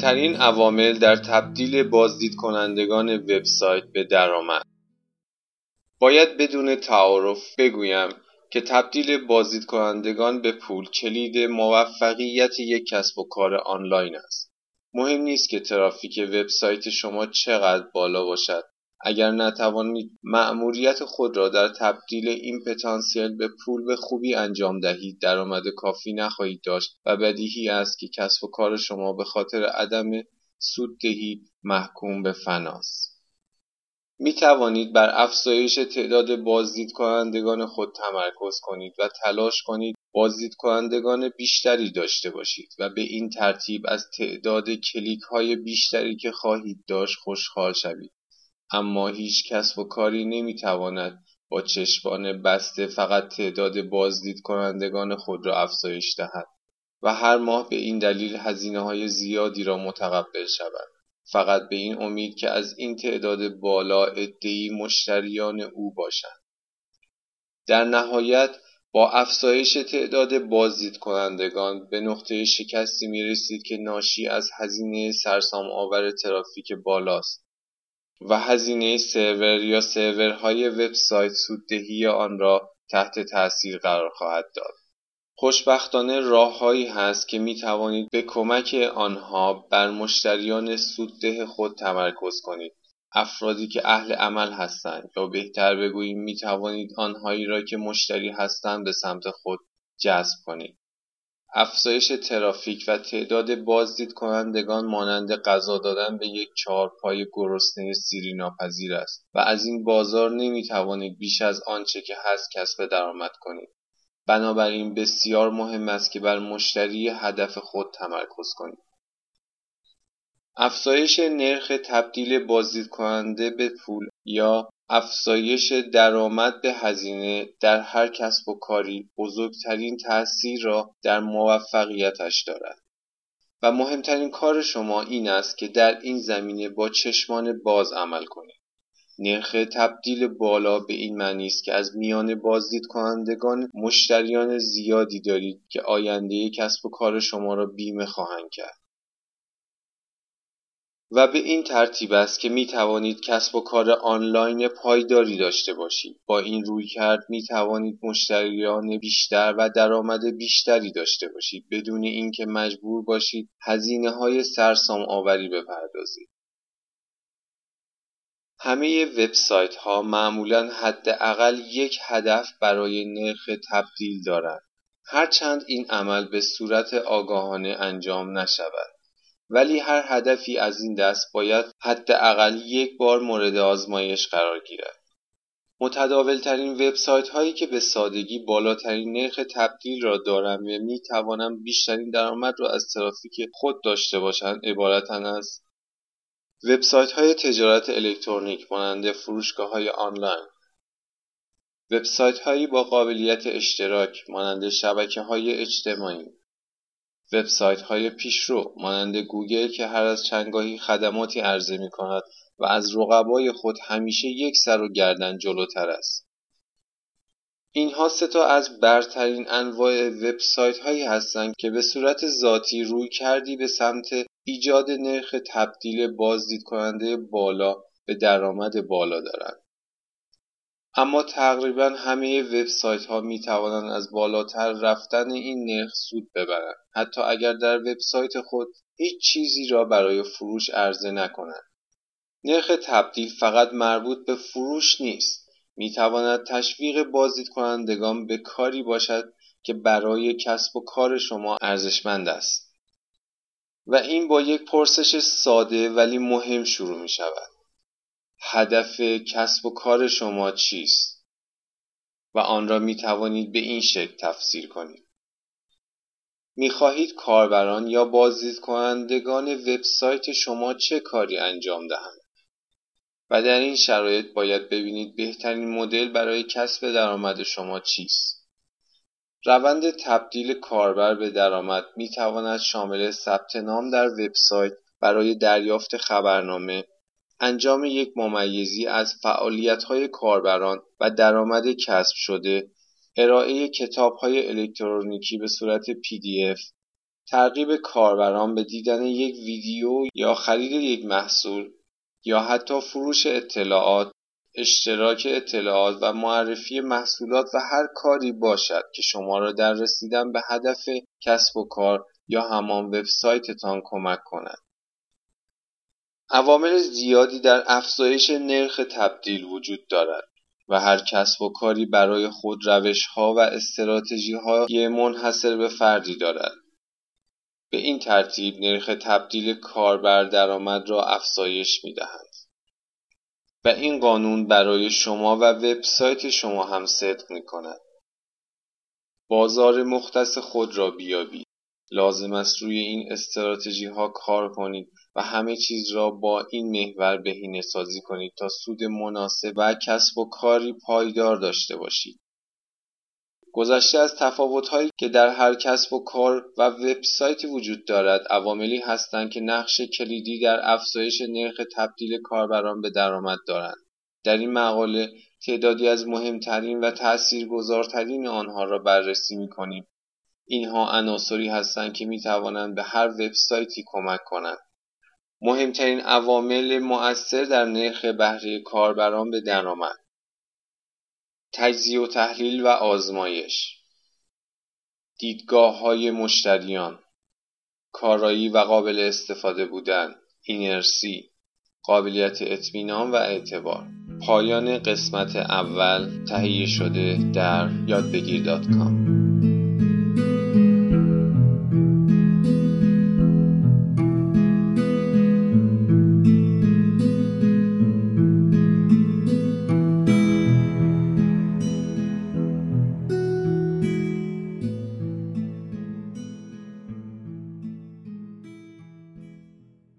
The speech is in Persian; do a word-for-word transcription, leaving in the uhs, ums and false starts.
مهمترین عوامل در تبدیل بازدید کنندگان وبسایت به درآمد. باید بدون تعارف بگویم که تبدیل بازدید کنندگان به پول کلید موفقیت یک کسب و کار آنلاین است. مهم نیست که ترافیک وبسایت شما چقدر بالا باشد. اگر نتوانید مأموریت خود را در تبدیل این پتانسیل به پول به خوبی انجام دهید، درآمد کافی نخواهید داشت و بدیهی است که کسب و کار شما به خاطر عدم سوددهی محکوم به فناست. می توانید بر افزایش تعداد بازدید کنندگان خود تمرکز کنید و تلاش کنید بازدید کنندگان بیشتری داشته باشید و به این ترتیب از تعداد کلیک های بیشتری که خواهید داشت خوشحال شوید. اما هیچ کسب و کاری نمی تواند با چشمان بسته فقط تعداد بازدید کنندگان خود را افزایش دهد و هر ماه به این دلیل هزینه های زیادی را متقبل شود، فقط به این امید که از این تعداد بالا عده‌ای مشتریان او باشند. در نهایت با افزایش تعداد بازدید کنندگان به نقطه شکستی می رسید که ناشی از هزینه سرسام آور ترافیک بالاست و هزینه سرور یا سرورهای وبسایت سوددهی آن را تحت تأثیر قرار خواهد داد. خوشبختانه راه‌هایی هست که می توانید به کمک آنها بر مشتریان سودده خود تمرکز کنید. افرادی که اهل عمل هستند، یا بهتر بگوییم می توانید آنهایی را که مشتری هستند به سمت خود جذب کنید. افزایش ترافیک و تعداد بازدید کنندگان مانند غذا دادن به یک چهارپای گرسنه سیری ناپذیر است و از این بازار نمی توانید بیش از آنچه که هست کسب درآمد کنید. بنابراین بسیار مهم است که بر مشتری هدف خود تمرکز کنید. افزایش نرخ تبدیل بازدید کننده به پول یا افزایش درآمد به هزینه در هر کسب و کاری بزرگترین تأثیر را در موفقیتش دارد و مهمترین کار شما این است که در این زمینه با چشمان باز عمل کنید. نرخ تبدیل بالا به این معنی است که از میان بازدید کنندگان مشتریان زیادی دارید که آینده کسب و کار شما را بیمه خواهند کرد. و به این ترتیب است که می توانید کسب و کار آنلاین پایداری داشته باشید. با این رویکرد می توانید مشتریان بیشتر و درآمد بیشتری داشته باشید بدون اینکه مجبور باشید هزینه‌های سرسام آوری بپردازید. همه وبسایت‌ها معمولاً حداقل یک هدف برای نرخ تبدیل دارند، هرچند این عمل به صورت آگاهانه انجام نشود. ولی هر هدفی از این دست باید حداقل یک بار مورد آزمایش قرار گیرد. متداول‌ترین وبسایت‌هایی که به سادگی بالاترین نرخ تبدیل را دارند و می‌توانند بیشترین درآمد را از ترافیک خود داشته باشند عبارتند از وبسایت‌های تجارت الکترونیک مانند فروشگاه‌های آنلاین، وبسایت‌هایی با قابلیت اشتراک مانند شبکه‌های اجتماعی، وبسایت‌های پیشرو مانند گوگل که هر از چندگاهی خدماتی عرضه می‌کند و از رقبای خود همیشه یک سر و گردن جلوتر است. اینها سه تا از برترین انواع وبسایت‌هایی هستند که به صورت ذاتی روی کردی به سمت ایجاد نرخ تبدیل بازدید کننده بالا به درآمد بالا دارند. اما تقریباً همه وبسایت‌ها می‌توانند از بالاتر رفتن این نرخ سود ببرند، حتی اگر در وبسایت خود هیچ چیزی را برای فروش عرضه نکنند. نرخ تبدیل فقط مربوط به فروش نیست. می‌تواند تشویق بازدید کنندگان به کاری باشد که برای کسب و کار شما ارزشمند است. و این با یک پرسش ساده ولی مهم شروع می‌شود. هدف کسب و کار شما چیست؟ و آن را می توانید به این شکل تفسیر کنید. می خواهید کاربران یا بازدید کنندگان وبسایت شما چه کاری انجام دهند؟ و در این شرایط باید ببینید بهترین مدل برای کسب درآمد شما چیست. روند تبدیل کاربر به درآمد می تواند شامل ثبت نام در وبسایت برای دریافت خبرنامه، انجام یک ممیزی از فعالیت‌های کاربران و درآمد کسب شده، ارائه کتاب‌های الکترونیکی به صورت پی دی اف، ترغیب کاربران به دیدن یک ویدیو یا خرید یک محصول یا حتی فروش اطلاعات، اشتراک اطلاعات و معرفی محصولات و هر کاری باشد که شما را در رسیدن به هدف کسب و کار یا همان وبسایتتان کمک کند. عوامل زیادی در افزایش نرخ تبدیل وجود دارد و هر کسب و کاری برای خود روش‌ها و استراتژی‌های منحصر به فردی دارد. به این ترتیب نرخ تبدیل کاربر درآمد را افزایش می‌دهد. و این قانون برای شما و وبسایت شما هم صدق می‌کند. بازار مختص خود را بیابید. لازم است روی این استراتژی‌ها کار کنید و همه چیز را با این محور بهینه‌سازی کنید تا سود مناسب و کسب و کاری پایدار داشته باشید. گذشته از تفاوت‌هایی که در هر کسب و کار و وبسایتی وجود دارد، عواملی هستند که نقش کلیدی در افزایش نرخ تبدیل کاربران به درآمد دارند. در این مقاله تعدادی از مهمترین و تأثیرگذارترین آنها را بررسی می‌کنیم. اینها عناصری هستند که می‌توانند به هر وبسایتی کمک کنند. مهمترین عوامل مؤثر در نرخ بهره کاربران به درآمد: تجزیه و تحلیل و آزمایش، دیدگاه‌های مشتریان، کارایی و قابل استفاده بودن، اینرسی، قابلیت اطمینان و اعتبار. پایان قسمت اول تهیه شده در یادبگیر دات کام.